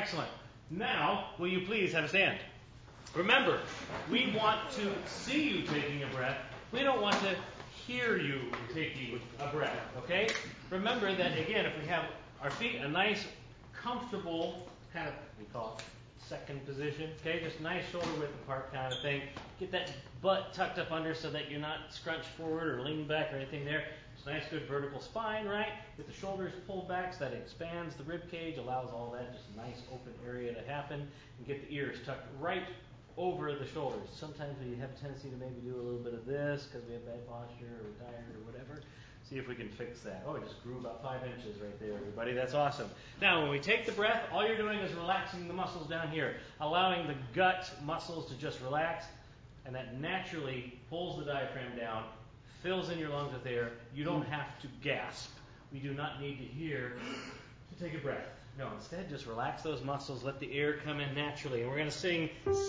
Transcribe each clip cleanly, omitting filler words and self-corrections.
Excellent. Now, will you please have a stand? Remember, we want to see you taking a breath. We don't want to hear you taking a breath, okay? Remember that, again, if we have our feet in a nice, comfortable, kind of, we call it second position, okay? Just nice shoulder width apart kind of thing. Get that butt tucked up under so that you're not scrunched forward or leaning back or anything there. It's a nice, good vertical spine, right? Get the shoulders pulled back so that it expands the rib cage, allows all that just nice open area to happen, and get the ears tucked right over the shoulders. Sometimes we have a tendency to maybe do a little bit of this because we have bad posture or we're tired or whatever. See if we can fix that. Oh, it just grew about 5 inches right there, everybody. That's awesome. Now, when we take the breath, all you're doing is relaxing the muscles down here, allowing the gut muscles to just relax, and that naturally pulls the diaphragm down, fills in your lungs with air. You don't have to gasp. We do not need to hear to take a breath. No, instead, just relax those muscles, let the air come in naturally. And we're going to sing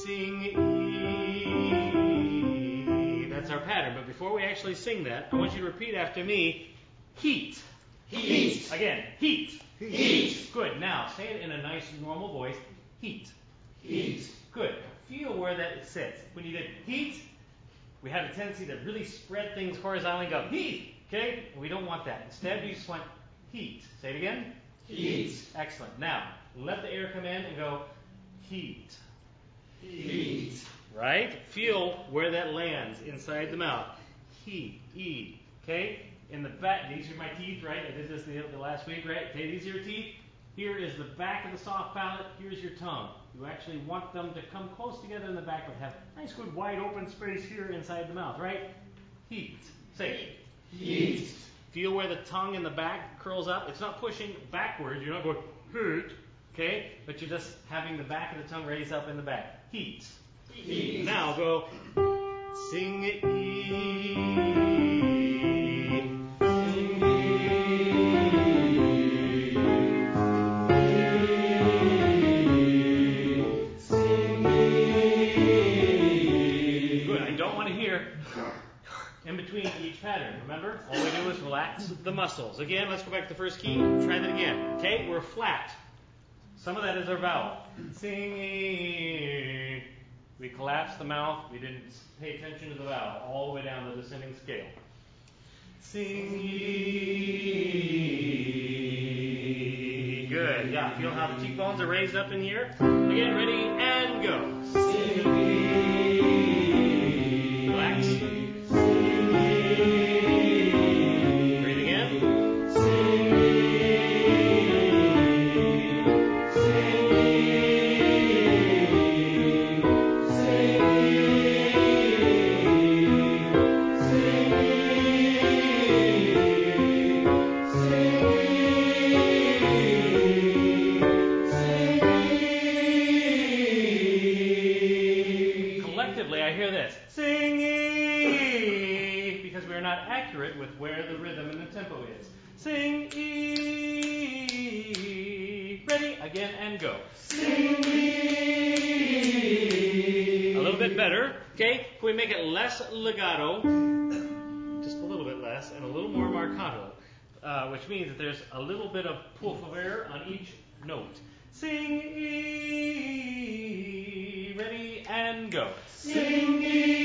E. That's our pattern. But before we actually sing that, I want you to repeat after me, heat. Heat. Again, heat. Heat. Good. Now, say it in a nice, normal voice. Heat. Heat. Good. Feel where that sits. When you did heat, we have a tendency to really spread things horizontally and go, heat. Okay? We don't want that. Instead, we just want heat. Say it again. Heat. Excellent. Now, let the air come in and go, heat. Heat. Right? Feel where that lands inside the mouth. Heat. E. Okay? In the back, these are my teeth, right? I did this the last week, right? Okay, these are your teeth. Here is the back of the soft palate. Here's your tongue. You actually want them to come close together in the back, but have nice, good, wide open space here inside the mouth, right? Heat. Say it. Heat. Feel where the tongue in the back curls up. It's not pushing backwards. You're not going, heat, okay? But you're just having the back of the tongue raised up in the back. Heat. Heat. Now go, sing E. Sing Good. I don't want to hear in between each pattern. Remember? All we do is relax the muscles. Again, let's go back to the first key. Try that again. Okay? We're flat. Some of that is our vowel. Sing E. We collapse the mouth. We didn't pay attention to the vowel all the way down the descending scale. Sing E. Good. Yeah. Feel how the cheekbones are raised up in here? Again, ready and go. Relax. Breathe again. Collectively, I hear this. Sing E, because we are not accurate with where the rhythm and the tempo is. Sing E. Ready? Again and go. Sing E. A little bit better. Okay? Can we make it less legato? Just a little bit less, and a little more marcato, which means that there's a little bit of puff of air on each note. Sing E. Ready and go. Sing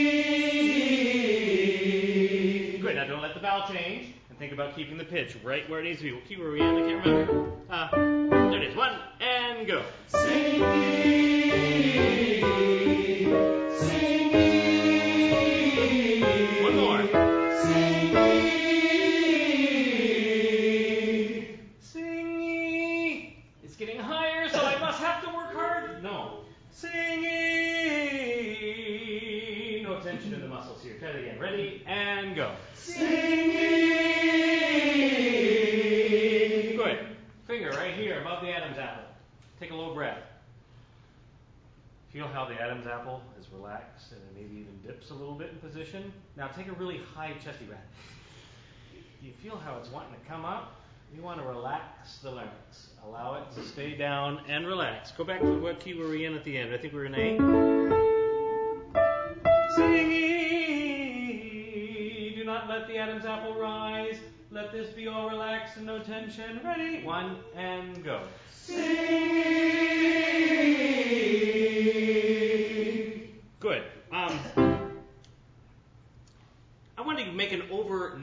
E. Good. Now don't let the vowel change, and think about keeping the pitch right where it needs to be. What key were we in? I can't remember. There it is. One and go. Sing E. Sing E. One more. Sing E. Sing E. It's getting higher, so I must have to work hard. No. Sing E. No tension in the muscles here. Try it again. Ready and go. Sing E. Good. Finger right here above the Adam's apple. Take a low breath. Feel how the Adam's apple is relaxed and it maybe even dips a little bit in position. Now take a really high chesty breath. Do you feel how it's wanting to come up? You want to relax the larynx. Allow it to stay down and relax. Go back to what key were we in at the end? I think we were in A. Sing E. Do not let the Adam's apple rise. Let this be all relaxed and no tension. Ready? One and go. Sing E.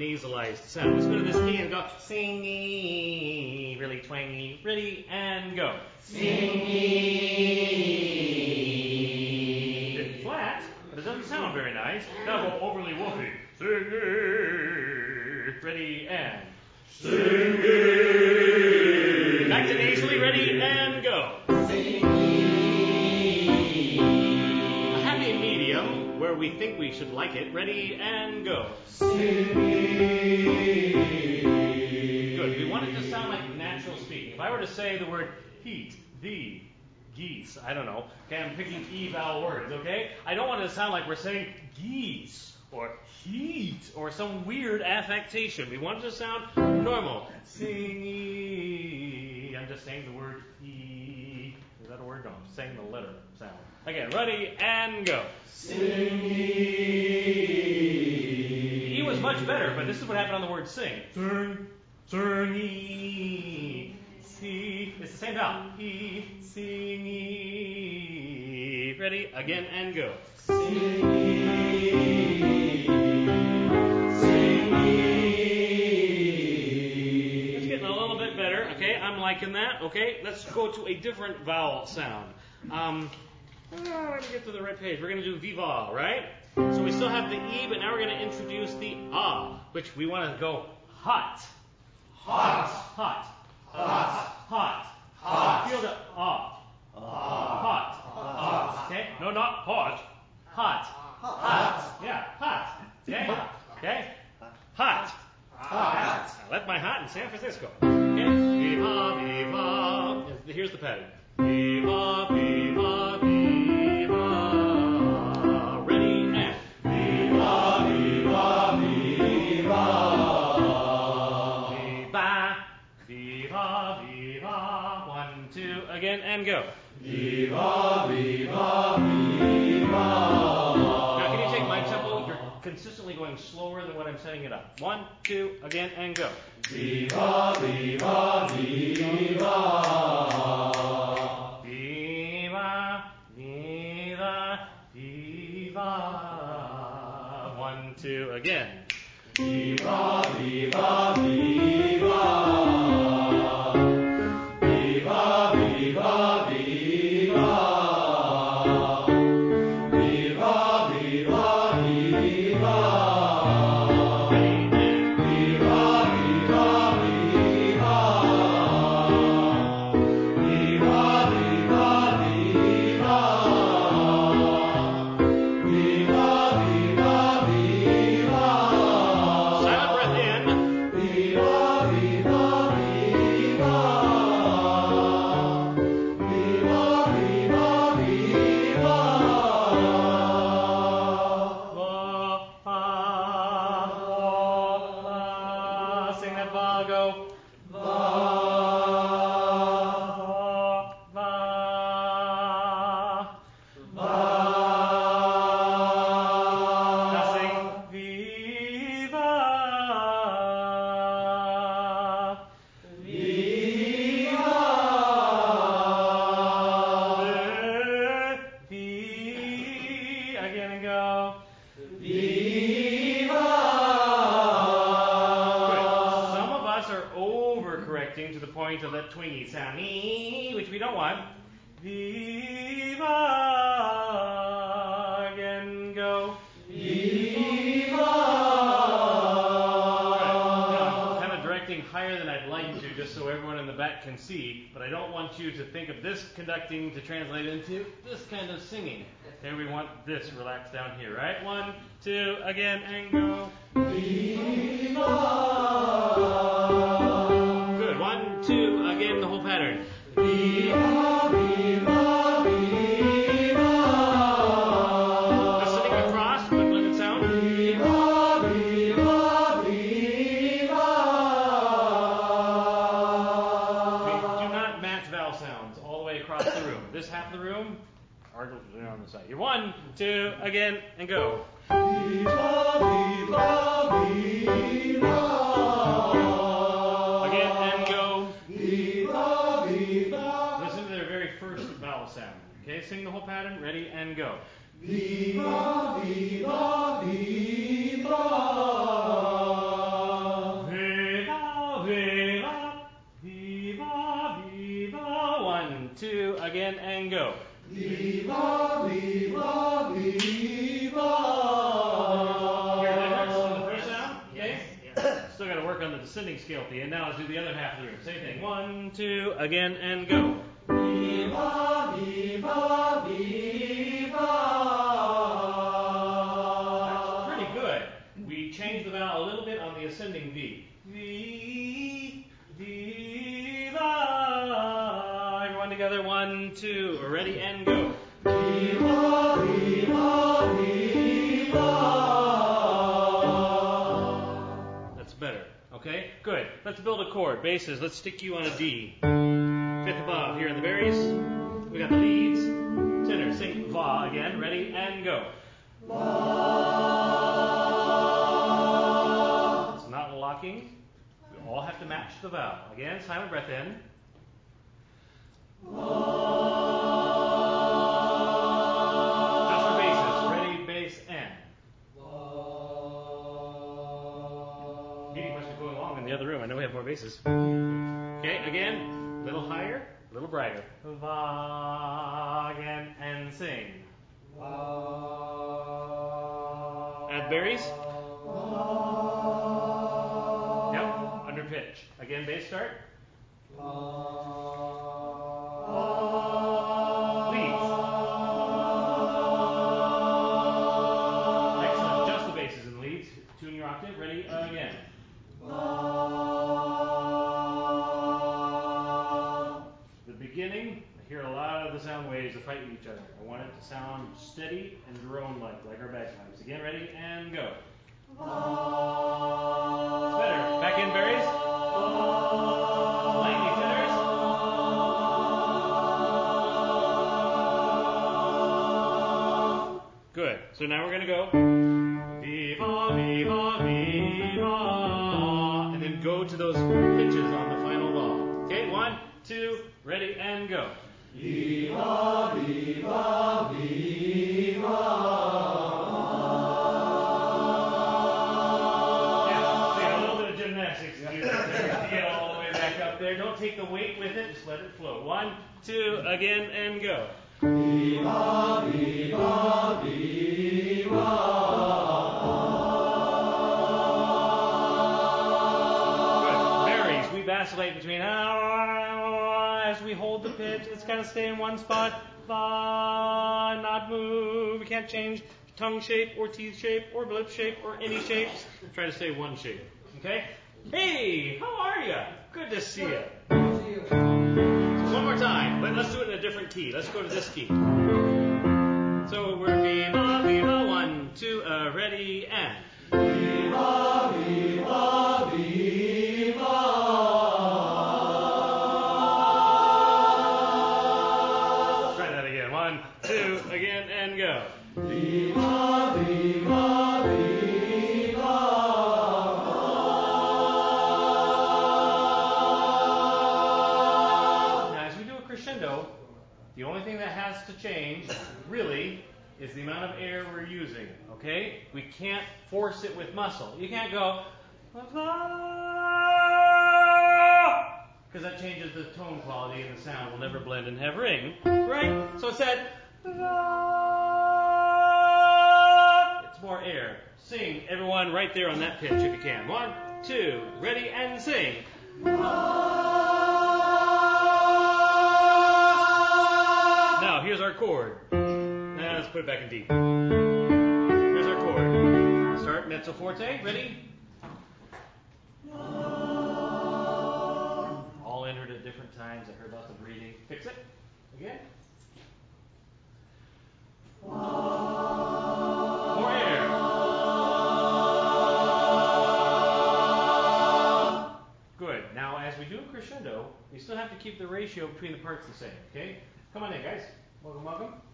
nasalized sound. Let's go to this E and go sing-ee, really twangy. Ready, and go. Sing-ee. It's flat, but it doesn't sound very nice. Now go overly woofy. Sing-ee. Ready, and Sing-ee. back to nasally. Ready, and go. Sing-ee. A happy medium where we think we should like it. Ready, and go. Sing-ee. Good. We want it to sound like natural speaking. If I were to say the word heat, the, geese, I don't know. Okay, I'm picking E vowel words, okay? I don't want it to sound like we're saying geese or heat or some weird affectation. We want it to sound normal. Sing-ee. I'm just saying the word E. Is that a word? No, I'm saying the letter sound. Again, ready, and go. Sing-ee. E was much better, but this is what happened on the word sing. Sing, sing-ee. See, it's the same vowel. E, sing-ee. Ready, again, and go. Sing-ee. Sing-ee. It's getting a little bit better, okay? I'm liking that, okay? Let's go to a different vowel sound. Let me get to the right page. We're going to do viva, right? So we still have the E, but now we're going to introduce the which we want to go hot. Hot. Hot. Hot. Hot. Hot. Feel the Hot. Hot. Okay? No, not hot. Hot. Hot. Yeah, hot. Okay? Okay? Hot. Hot. I left my hot in San Francisco. Okay? Viva, viva. Here's the pattern. Viva, viva, viva. Ready, and Viva, viva, viva. Viva, viva. 1, 2, again, and go. Viva, viva, viva. Now, can you take my tempo? You're consistently going slower than what I'm setting it up. 1, 2, again, and go. Viva, viva, viva. Viva, viva, viva. 1, 2, again. Viva, viva, viva. Viva, viva, viva. Viva, viva, viva. Viva, viva, viva. Viva, viva, viva. Viva, viva, viva. Silent breath in. Viva, viva, viva. Viva, viva, viva. Va, sing that va, go. Va, Va. va. Now sing viva. Viva. Again and go. Viva. Good. Some of us are overcorrecting to the point of that twingy sound, which we don't want. Viva. Again, go. Viva. Now, I'm kind of directing higher than I'd like to, just so everyone in the back can see, but I don't want you to think of this conducting to translate into this kind of singing. Okay, we want this relaxed down here, right? 1, 2, again, and go. Viva. Good. 1, 2, again, the whole pattern. Viva, viva, viva. Now sitting across, quick blended sound. Viva, viva, viva. We do not match vowel sounds all the way across the room. This half of the room, are on the side. Here, 1, 2, again, and go. Viva, viva, viva. Again, and go. Viva, viva. Listen to their very first vowel sound. Okay, sing the whole pattern. Ready, and go. Viva, viva, viva. 1, 2, again, and go. Viva, viva, viva. Hear the difference in the first sound? Okay? Still got to work on the descending scale at the end. Now let's do the other half of the room. Same thing. 1, 2, again, and go. Viva, viva, viva. That's pretty good. We changed the vowel a little bit on the ascending V. Viva. Everyone together. 1, 2, ready, and go. Viva, viva, viva. That's better. Okay? Good. Let's build a chord. Basses. Let's stick you on a D. Fifth above. Here in the berries. We got the leads. Tenor. Sing va again. Ready, and go. It's not locking. We all have to match the vowel. Again, silent breath in. Just for basses. Ready, bass, and. Meeting must be going along in the other room. I know we have more basses. Okay, again, a little higher, a little brighter. Va again, and sing. Add berries. Yep, under pitch. Again, bass start. Leads. Excellent. Just the basses and leads. Tune your octave. Ready? Again. The beginning, I hear a lot of the sound waves are fighting each other. I want it to sound steady and drone-like our bagpipes. Again, ready, and go. It's better. Back in, berries. Lightning tenors. Good. So now we're going to go. Viva, viva, viva. And then go to those pitches on the final vowel. Okay, 1, 2, ready, and go. Viva, viva, viva. Yeah, so you got a little bit of gymnastics to do right there to get all the way back up there. Don't take the weight with it, just let it flow. 1, 2, again, and go. Viva, viva, viva. Good. Berries, we vacillate between as we hold the pitch. Let's kind of stay in one spot. Not move. We can't change tongue shape or teeth shape or lip shape or any shapes. Try to stay one shape. Okay? Hey, how are you? Good to see you. So one more time, but let's do it in a different key. Let's go to this key. So we're viva, viva, 1, 2, ready, and. Viva, viva, viva. Try that again. 1, 2, again, and go. Viva, viva, viva. Now, as we do a crescendo, the only thing that has to change, really, is the amount of air we're using. Okay? We can't force it with muscle. You can't go, because that changes the tone quality and the sound will never blend and have ring. Right? So instead, it's more air. Sing, everyone, right there on that pitch if you can. 1, 2, ready, and sing. Now, here's our chord. Now, let's put it back in D. Here's our chord. Start mezzo forte. Ready? All entered at different times. I heard lots of breathing. Fix it. Again. More air. Good. Now, as we do a crescendo, we still have to keep the ratio between the parts the same. Okay? Come on in, guys. Welcome, welcome.